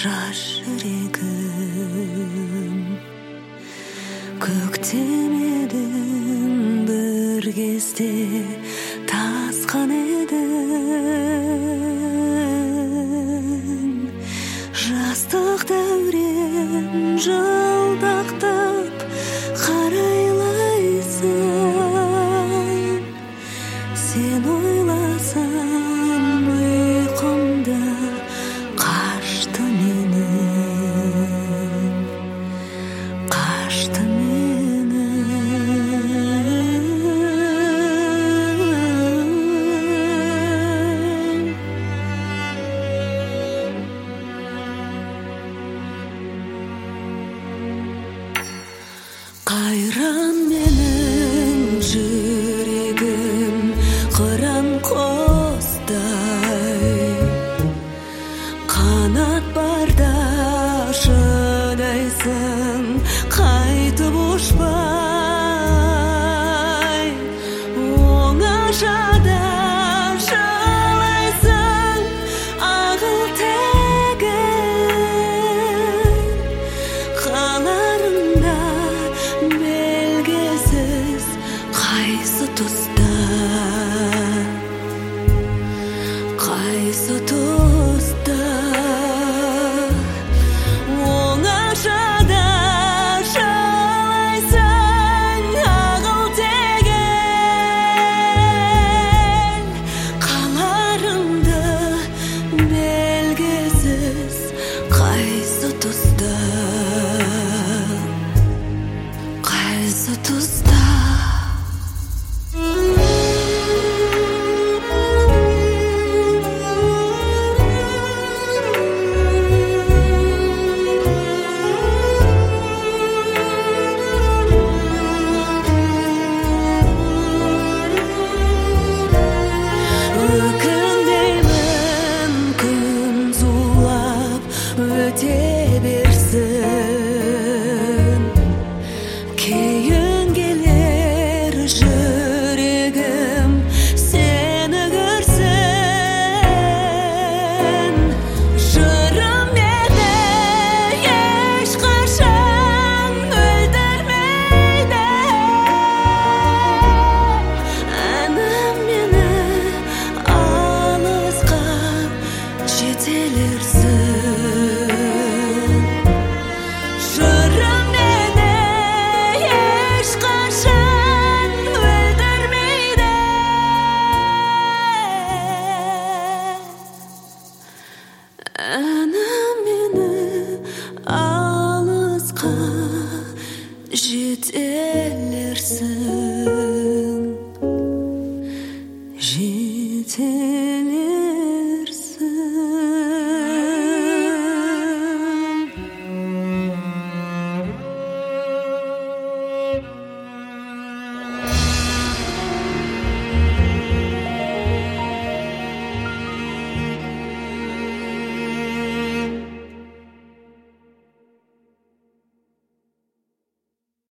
жаш жүрегім көктемедің бір кезде тасқан едің жастық дәурен жылдақтап қарайлайсың сен ойласам ұйқымда қашты қайран менің жүрегім қыран қостай қанат барда шыдайсың қайтып ұшпай оңашада жылайсың ағыл тегін қаларында белгісіз қайсы тұста оңашада жылайсың ағыл тегін қаларымды белгісіз қайсы тұста өкінбеймін күн зулап өте берсін кейін келер жүрегім сені көрсін жырым мені ешқашан өлтірмейді әнім мені алысқа жетелерсің жырым мені ешқашан өлтірмейді әнім